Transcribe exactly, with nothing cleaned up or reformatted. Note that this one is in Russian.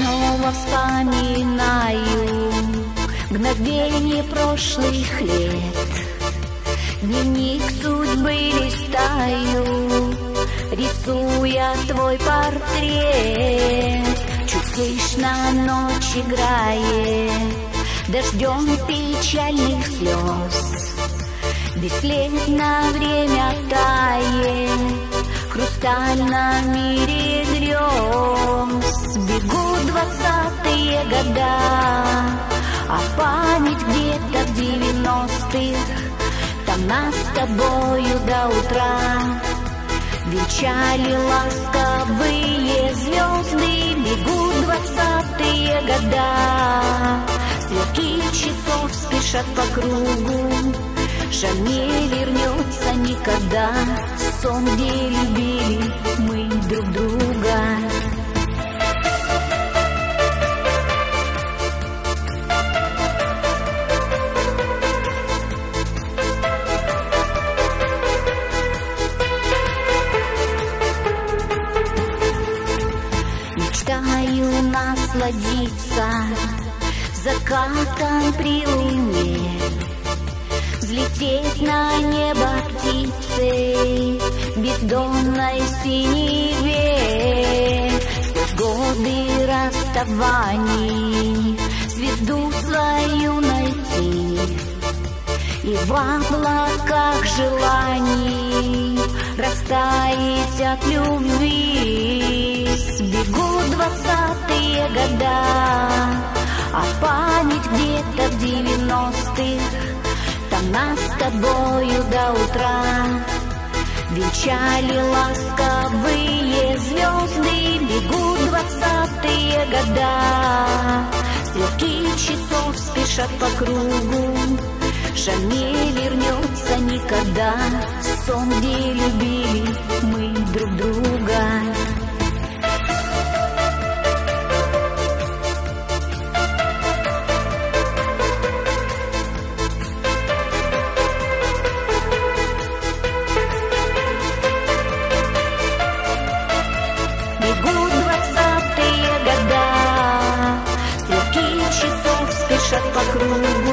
снова вспоминаю мгновенье прошлых лет. Дневник судьбы листаю, рисуя твой портрет. Чуть слышно ночь играет дождем печальных слез. Бесследно время тает в хрустальном мире грез. Бегут двадцатые года, а память где-то в девяностых. Там нас с тобою до утра венчали ласковые звезды. Бегут двадцатые года, стрелки часов спешат по кругу. Жаль, не вернется никогда сон, где любили мы друг друга. Мечтаю насладиться закатом при луне, взлететь на небо птицей бездонной синеве. Сквозь годы расставаний звезду свою найти и в облаках желаний растаять от любви. Бегут двадцатые года, а память где-то в девяностых. Там нас с тобою до утра венчали ласковые звезды. Бегут двадцатые года, стрелки часов спешат по кругу. Жаль, не вернется никогда сон, где любили мы друг друга. Бегут двадцатые года, стрелки часов спешат по кругу.